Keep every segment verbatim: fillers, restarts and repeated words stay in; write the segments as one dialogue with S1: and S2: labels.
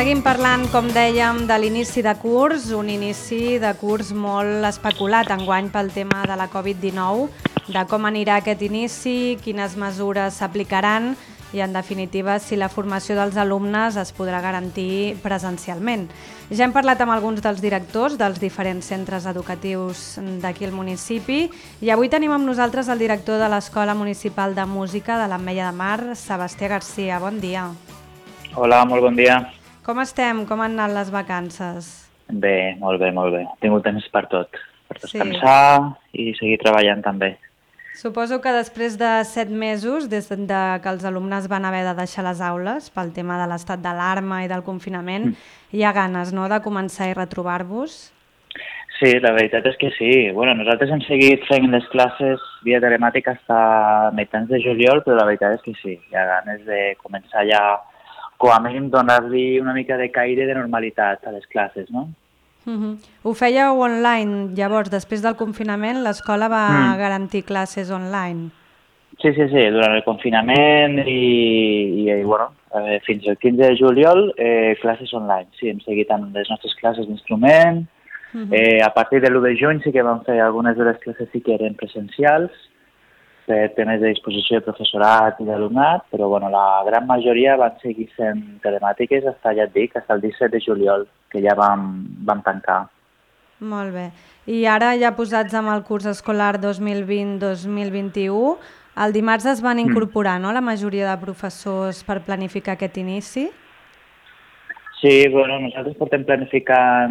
S1: seguim parlant, com dèiem, de l'inici de curs, un inici de curs molt especulat enguany pel tema de la covid dinou, de com anirà aquest inici, quines mesures s'aplicaran i, en definitiva, si la formació dels alumnes es podrà garantir presencialment. Ja hem parlat amb alguns dels directors dels diferents centres educatius d'aquí al municipi i avui tenim amb nosaltres el director de l'Escola Municipal de Música de l'Ametlla de Mar, Sebastià Garcia. Bon dia.
S2: Hola, molt bon dia.
S1: Com estem? Com han anat les vacances?
S2: Bé, molt bé, molt bé. He tingut temps per tot, per descansar sí. i seguir treballant també.
S1: Suposo que després de set mesos, des de que els alumnes van haver de deixar les aules pel tema de l'estat d'alarma i del confinament, mm. hi ha ganes, no?, de començar i retrobar-vos?
S2: Sí, la veritat és que sí. Bueno, nosaltres hem seguit fent les classes via telemàtica fins a mitjans de juliol, però la veritat és que sí, hi ha ganes de començar ja, com a mínim, donar-li una mica de caire de normalitat a les classes, no?
S1: Uh-huh. Ho fèieu online, llavors, després del confinament, l'escola va mm. garantir classes online?
S2: Sí, sí, sí, durant el confinament i, i, i bueno, eh, fins al quinze de juliol, eh, classes online. Sí, hem seguit amb les nostres classes d'instrument. Uh-huh. eh, a partir de l'u de juny sí que vam fer algunes de les classes sí que eren presencials, per temes de disposició de professorat i d'alumnat, però bueno, la gran majoria van seguir sent telemàtiques fins, ja et dic, fins el disset de juliol, que ja vam, vam tancar.
S1: Molt bé. I ara, ja posats amb el curs escolar dos mil vint dos mil vint-i-u, el dimarts es van incorporar, mm. no?, la majoria de professors per planificar aquest inici?
S2: Sí, bueno, nosaltres portem planificant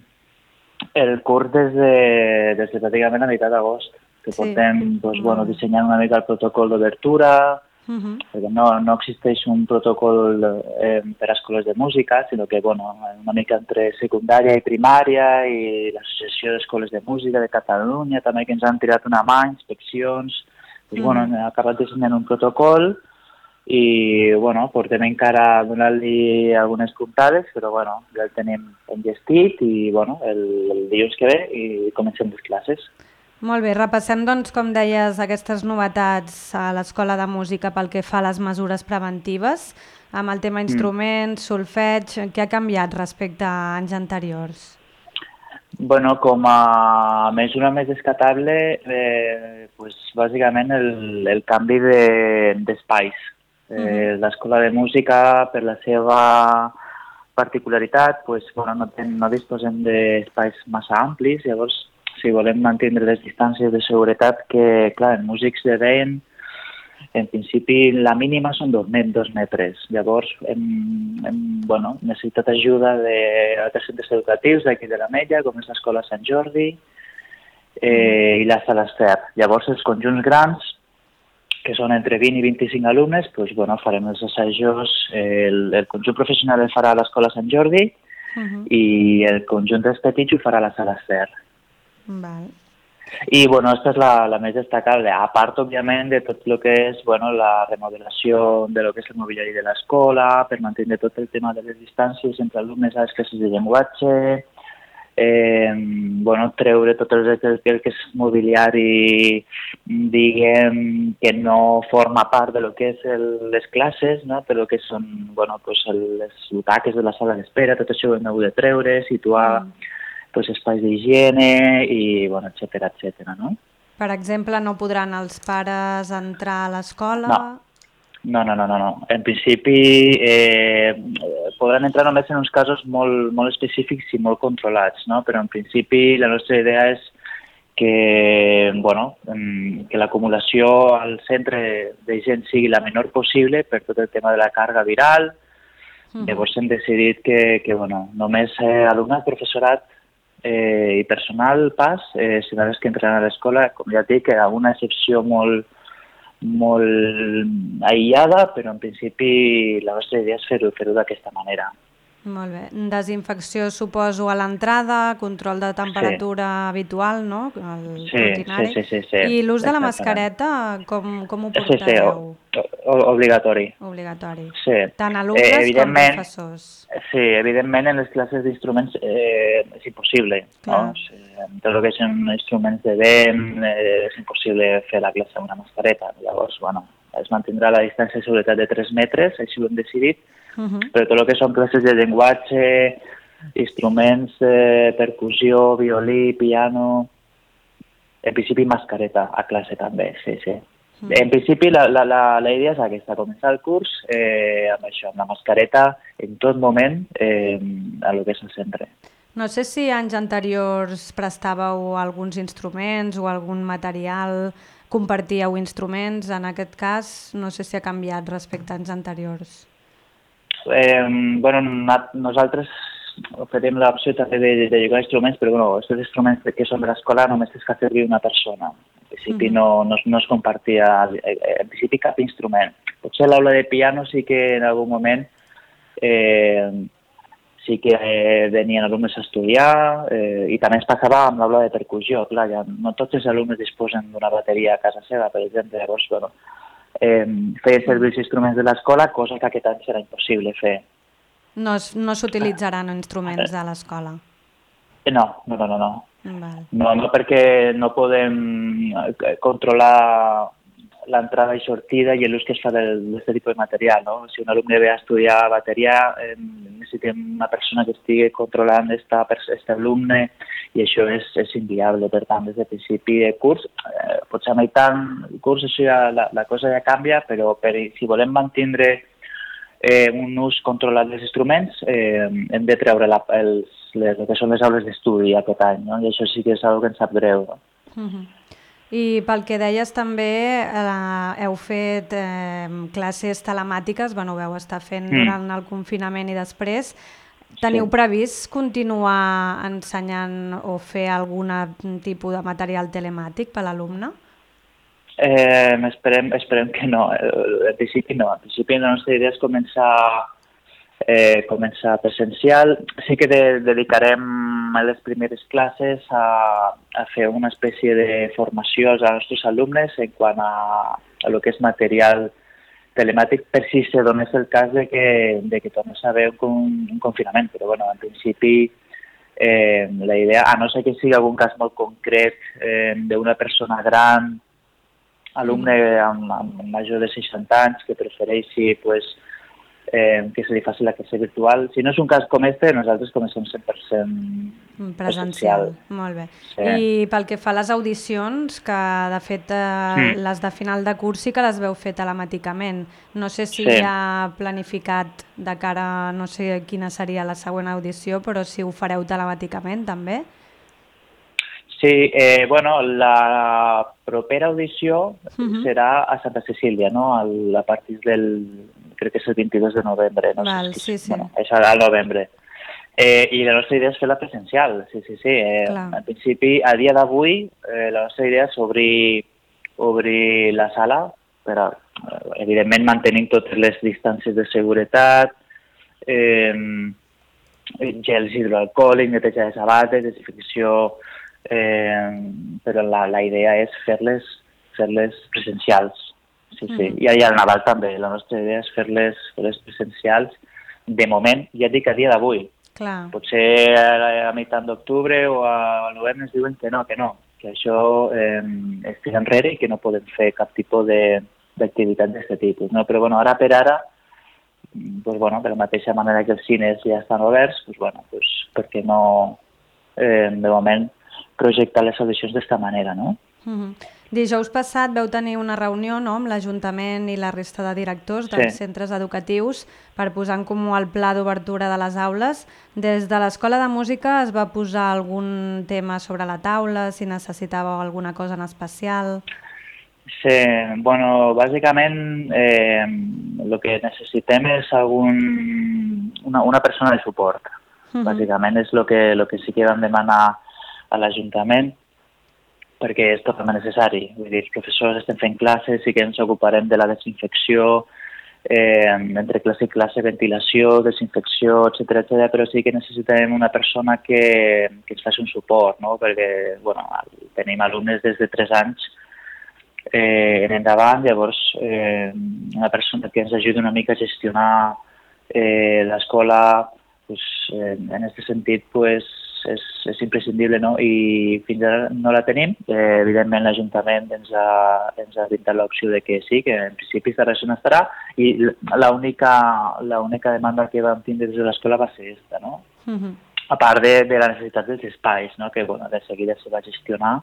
S2: el curs des de, des de pràcticament la meitat d'agost, que sí. portem doncs, bueno, dissenyant una mica el protocol d'obertura, uh-huh. perquè no, no existeix un protocol eh, per a escoles de música, sinó que bueno, una mica entre secundària i primària i l'Associació d'Escoles de Música de Catalunya, també que ens han tirat una mà, inspeccions, doncs, uh-huh. bueno, hem acabat dissenyant un protocol i bueno, portem encara a donar-li algunes puntades, però bueno, ja el tenim enllestit i bueno, el, el dilluns que ve i comencem les classes.
S1: Molt bé, repassem, doncs, com deies, aquestes novetats a l'Escola de Música pel que fa a les mesures preventives, amb el tema instruments, mm. solfeig, què ha canviat respecte a anys anteriors?
S2: Bueno, com a mesura més descatable, eh, pues, bàsicament el, el canvi d'espais. De, eh, mm-hmm. L'Escola de Música, per la seva particularitat, pues, bueno, no, ten, no disposem d'espais massa amplis, llavors si volem mantenir les distàncies de seguretat que, clar, en músics de vent, en principi la mínima són dos, dos metres. Llavors hem, hem bueno, necessitat ajuda d'altres centres educatius d'aquí de l'Ametlla, com és l'Escola Sant Jordi eh, i la Sala Ester. Llavors els conjunts grans, que són entre vint i vint-i-cinc alumnes, doncs, bueno, farem els assajos, el, el conjunt professional el farà a l'Escola Sant Jordi uh-huh. i el conjunt dels petits ho farà a la Sala Ester.
S1: Val.
S2: I bueno, aquesta és la, la més destacable, a part, òbviament, de tot el que és bueno, la remodelació de lo que és el mobiliari de l'escola, per mantenir tot el tema de les distàncies entre alumnes a les classes de llenguatge, eh, bueno, treure tot el, el, el que és mobiliari, diguem, que no forma part de lo que és el, les classes, no? Per lo que són bueno, pues el, les butaques de la sala d'espera, tot això ho hem hagut de treure, situar... Mm. Pues, espais d'higiene i, bueno, etcètera, etcètera, no?
S1: Per exemple, no podran els pares entrar a l'escola?
S2: No. No, no, no, no, no. En principi eh, podran entrar només en uns casos molt, molt específics i molt controlats, no? Però en principi la nostra idea és que, bueno, que l'acumulació al centre de gent sigui la menor possible per tot el tema de la càrrega viral. Uh-huh. Llavors hem decidit que, que bueno, només eh, alumnat, professorat Eh, i personal pas, eh, si no és que entren a l'escola, com ja dic, que una excepció molt, molt aïllada, però en principi la nostra idea és fer-ho fer d'aquesta manera.
S1: Molt bé. Desinfecció, suposo, a l'entrada, control de temperatura sí. habitual, no? El
S2: sí, rutinari. Sí, sí, sí, sí.
S1: I l'ús de la mascareta, com, com ho portareu?
S2: Sí, sí, o, obligatori.
S1: Obligatori.
S2: Sí.
S1: Tant alumnes eh, com professors.
S2: Sí, evidentment en les classes d'instruments eh, és impossible. No? O sigui, en tot el que són instruments de vent eh, és impossible fer la classe amb una mascareta. Llavors, bueno, es mantindrà la distància de seguretat de tres metres, així ho hem decidit,
S1: Uh -huh.
S2: Però tot el que són classes de llenguatge, instruments, eh, percussió, violí, piano... En principi mascareta a classe també, sí, sí. Mm. En principi la, la, la, la idea és aquesta, començar el curs eh, amb això, amb la mascareta en tot moment eh, a lo que és el centre.
S1: No sé si anys anteriors prestàveu alguns instruments o algun material, compartíeu instruments, en aquest cas no sé si ha canviat respecte a anys anteriors.
S2: Eh, bueno, nosaltres oferim l'opció també de, de llogar instruments, però bueno, aquests instruments que són de l'escola només es fa servir una persona. En principi uh -huh. no, no, no es compartia, en principi cap instrument. Potser l'aula de piano sí que en algun moment eh, sí que eh, venien alumnes a estudiar eh, i també es passava amb l'aula de percussió. Clar, ja no tots els alumnes disposen d'una bateria a casa seva, per exemple, llavors, bueno, eh, feien servir els instruments de l'escola, cosa que aquest any serà impossible fer.
S1: No, no s'utilitzaran instruments de l'escola?
S2: No, no, no, no. No.
S1: Val.
S2: No, no, perquè no podem controlar l'entrada i sortida i l'ús que es fa d'aquest tipus de material, no? Si un alumne ve a estudiar bateria, eh, necessitem una persona que estigui controlant aquest alumne i això és, és inviable. Per tant, des de principi de curs, eh, potser a meitat del curs això ja, la, la cosa ja canvia, però per, si volem mantindre Eh, un ús controlat dels instruments, eh, hem de treure la, els, les, el que són les aules d'estudi aquest any, no? I això sí que és una cosa que ens sap greu. No?
S1: Uh -huh. I pel que deies també, eh, heu fet eh, classes telemàtiques, bueno, ho vau estar fent mm. durant el confinament i després. Teniu sí. previst continuar ensenyant o fer algun tipus de material telemàtic per l'alumne?
S2: Eh, esperem, esperem que no, en principi no. En principi la nostra idea és començar, eh, començar presencial. Sí que de, dedicarem a les primeres classes a, a fer una espècie de formació als nostres alumnes en quant a, a lo que és material telemàtic, per si se donés el cas de que, de que tornés a haver un, un confinament. Però bueno, en principi eh, la idea, a no ser que sigui algun cas molt concret eh, d'una persona gran, alumne amb, amb major de seixanta anys que prefereixi pues, eh, que se li faci la classe virtual. Si no és un cas com este, nosaltres comencem cent per cent presencial.
S1: Presencial. Molt bé. Sí. I pel que fa a les audicions, que de fet eh, mm. les de final de curs sí que les veu fer telemàticament. No sé si sí. hi ha planificat de cara, no sé quina seria la següent audició, però si ho fareu telemàticament també?
S2: Sí, eh, bueno, la propera audició uh-huh. serà a Santa Cecília, no? A partir del, crec que és el vint-i-dos de novembre, no
S1: Val,
S2: sé si,
S1: sí, sí.
S2: Bueno, és al novembre. Eh, I la nostra idea és fer-la presencial, sí, sí, sí. Eh, en principi, a dia d'avui, eh, la nostra idea és obrir, obrir la sala, però evidentment mantenint totes les distàncies de seguretat, eh, gels hidroalcohòlics, neteja de sabates, desinfecció... Eh, però la, la idea és fer-les fer-les presencials. Sí, sí. Mm. I allà al Naval també. La nostra idea és fer-les fer-les presencials de moment, ja et dic a dia d'avui. Potser a, a meitat d'octubre o a, a novembre ens diuen que no, que no, que això eh, es tira enrere i que no podem fer cap tipus d'activitat d'aquest tipus. No? Però bueno, ara per ara, pues, bueno, de la mateixa manera que els cines ja estan oberts, pues, bueno, pues, perquè no, eh, de moment, projectar les audicions d'esta manera, no?
S1: Uh-huh. Dijous passat vau tenir una reunió, no?, amb l'Ajuntament i la resta de directors dels sí. centres educatius per posar en comú el pla d'obertura de les aules. Des de l'Escola de Música es va posar algun tema sobre la taula, si necessitàveu alguna cosa en especial?
S2: Sí, bueno, bàsicament eh, el que necessitem és algun, una, una persona de suport. Uh-huh. Bàsicament és el que, lo que sí que vam demanar a l'Ajuntament, perquè és totalment necessari. Vull dir, els professors estem fent classes, sí que ens ocuparem de la desinfecció, eh, entre classe i classe, ventilació, desinfecció, etcètera, etcètera, però sí que necessitem una persona que, que ens faci un suport, no? Perquè bueno, tenim alumnes des de tres anys eh, en endavant, llavors eh, una persona que ens ajudi una mica a gestionar eh, l'escola, pues, eh, en aquest sentit, pues, és, és imprescindible, no? I fins ara no la tenim. Eh, evidentment l'Ajuntament ens ha, ens ha brindat l'opció de que sí, que en principi estarà això no estarà, i l'única l'única demanda que vam tindre des de l'escola va ser aquesta, no?
S1: Uh-huh.
S2: A part de, de la necessitat dels espais, no? Que bueno, de seguida se va gestionar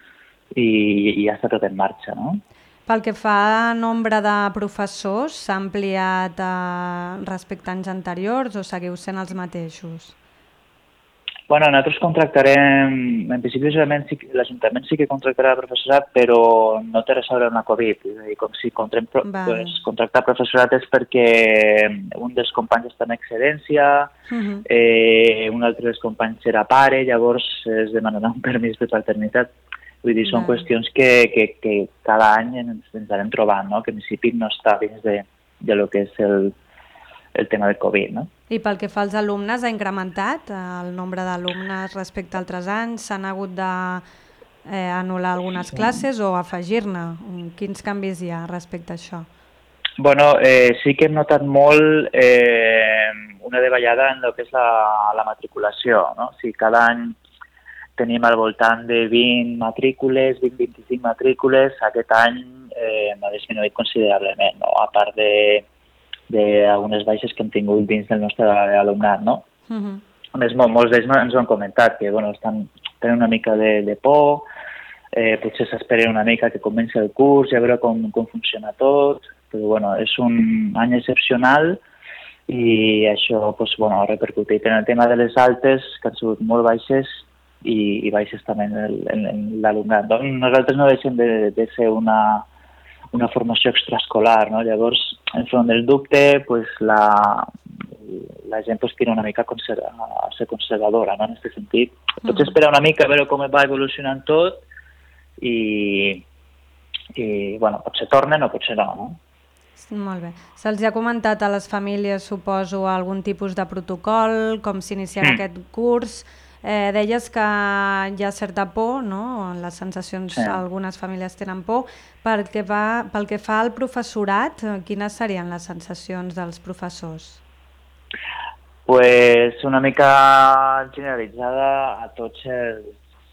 S2: i, i ja està tot en marxa, no?
S1: Pel que fa a nombre de professors, s'ha ampliat eh, respecte a anys anteriors o seguiu sent els mateixos?
S2: Bueno, nosaltres contractarem, en principi sí, l'Ajuntament sí que contractarà professorat, però no té res a veure amb la Covid. És a dir, com si contractem, pues, contractar professorat és perquè un dels companys està en excedència, uh-huh. eh, un altre dels companys serà pare, llavors es demanarà un permís de paternitat. Vull dir, són qüestions que, que, que cada any ens, ens anem trobant, no? Que en principi no està dins de, de lo que és el, el tema del Covid, no?
S1: I pel que fa als alumnes, ha incrementat el nombre d'alumnes respecte a altres anys? S'han hagut d'anul·lar eh, algunes classes o afegir-ne? Quins canvis hi ha respecte a això?
S2: Bueno, eh, sí que hem notat molt eh, una davallada en el que és la, la matriculació, no? O sigui, cada any tenim al voltant de vint matrícules, vint a vint-i-cinc matrícules. Aquest any eh, m'ha disminuït considerablement, no? A part de d'algunes baixes que hem tingut dins del nostre alumnat, no? Uh-huh. A més, molts d'ells ens ho han comentat, que bueno, estan tenen una mica de, de por, eh, potser s'esperen una mica que comenci el curs i a veure com, com funciona tot, però bueno, és un any excepcional i això pues, bueno, ha repercutit en el tema de les altes, que han sigut molt baixes, i, i baixes també en, en, en l'alumnat. Doncs nosaltres no deixem de, de ser una, una formació extraescolar, no? Llavors, enfront del dubte, pues, la, la gent pues, tira una mica a, conserva, a ser conservadora, no? En aquest sentit. Pots esperar una mica a veure com va evolucionant tot i, i bueno, potser tornen o potser no, no?
S1: Molt bé. Se'ls ha comentat a les famílies, suposo, algun tipus de protocol, com s'iniciarà mm. aquest curs. Eh, deies que hi ha certa por, no? Les sensacions, sí. Algunes famílies tenen por. Pel que, va, pel que fa al professorat, quines serien les sensacions dels professors?
S2: Pues una mica generalitzada a tots els,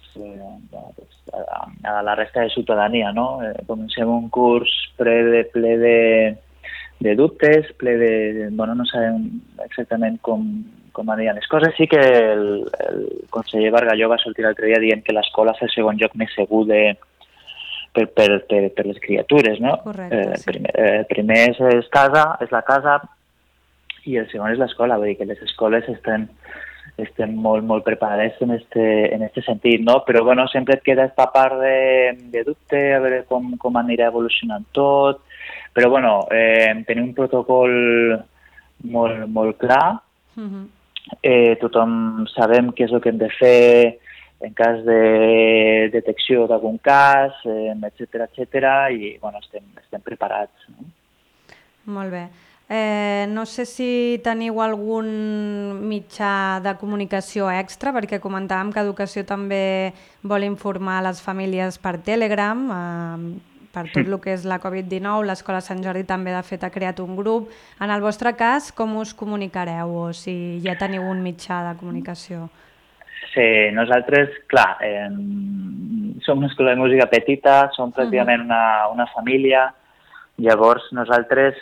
S2: a la resta de ciutadania, no? Comencem un curs ple de, ple de, de dubtes, ple de... Bueno, no sabem exactament com com aniran les coses. Sí que el, el conseller Bargalló va sortir l'altre dia dient que l'escola és el segon lloc més segur de, per, per, per, per les criatures, no?
S1: Correcte,
S2: eh,
S1: sí.
S2: primer, eh, primer és, és casa, és la casa, i el segon és l'escola. Vull dir que les escoles estan, estan molt, molt preparades en este, en este sentit, no? Però, bueno, sempre et queda esta part de, de dubte, a veure com, com anirà evolucionant tot. Però, bueno, eh, tenim un protocol molt, molt clar. Uh-huh. Eh, tothom sabem què és el que hem de fer en cas de detecció d'algun cas, eh, etcètera, etcètera, i bueno, estem, estem preparats. No?
S1: Molt bé. Eh, no sé si teniu algun mitjà de comunicació extra, perquè comentàvem que Educació també vol informar les famílies per Telegram, eh, per tot el que és la covid dinou, l'Escola Sant Jordi també de fet ha creat un grup. En el vostre cas, com us comunicareu o si ja teniu un mitjà de comunicació?
S2: Sí, nosaltres, clar, eh, som una escola de música petita, som pràcticament una, una família, llavors nosaltres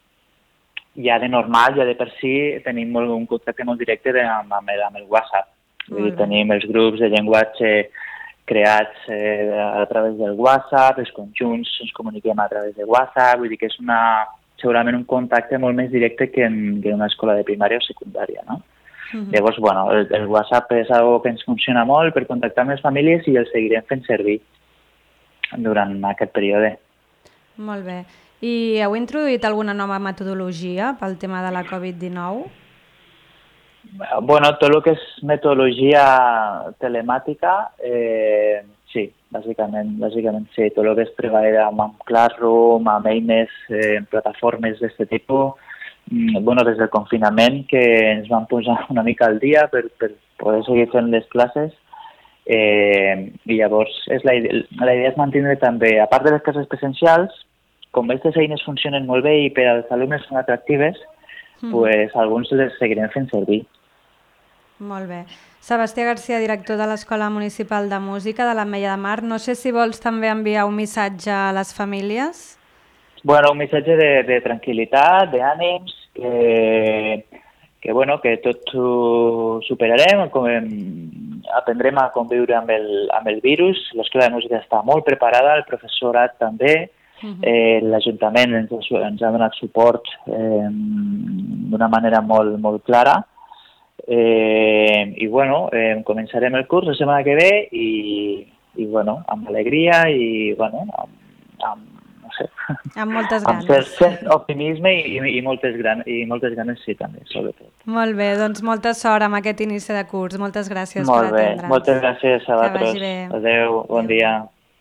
S2: ja de normal, ja de per si, tenim molt, un contacte molt directe de, amb, amb, el, amb el WhatsApp. Vull dir, tenim els grups de llenguatge creats eh, a través del WhatsApp, els conjunts ens comuniquem a través de WhatsApp, vull dir que és una, segurament un contacte molt més directe que en, que en una escola de primària o secundària, no? Uh-huh. Llavors, bueno, el, el WhatsApp és algo que ens funciona molt per contactar amb les famílies i el seguirem fent servir durant aquest període.
S1: Molt bé. I heu introduït alguna nova metodologia pel tema de la covid dinou?
S2: Bueno, tot el que és metodologia telemàtica, eh, sí, bàsicament, bàsicament sí. Tot el que és treballar amb Classroom, amb eines, eh, plataformes d'aquest tipus, bueno, des del confinament que ens vam posar una mica al dia per, per poder seguir fent les classes, eh, i llavors és la, idea, la idea és mantenir també, a part de les classes presencials, com aquestes eines funcionen molt bé i per als alumnes són atractives, mm. pues alguns les seguirem fent servir.
S1: Molt bé. Sebastià Garcia, director de l'Escola Municipal de Música de l'Ametlla de Mar. No sé si vols també enviar un missatge a les famílies.
S2: Bueno, un missatge de, de tranquil·litat, d'ànims, que, que, bueno, que tot ho superarem, com, aprendrem a conviure amb el, amb el virus. L'Escola de Música està molt preparada, el professorat també, uh-huh. eh, l'Ajuntament ens, ens ha donat suport eh, d'una manera molt, molt clara. Eh, I bueno, eh, començarem el curs la setmana que ve i, i bueno, amb alegria i bueno, amb, amb no sé,
S1: amb moltes ganes.
S2: Amb cert optimisme i, i, moltes gran, i moltes ganes sí també, sobretot.
S1: Molt bé, doncs molta sort amb aquest inici de curs. Moltes gràcies
S2: Molt
S1: per atendre'ns.
S2: Molt bé, moltes gràcies a vosaltres.
S1: Que vagi bé.
S2: Adéu, bon Adéu. dia.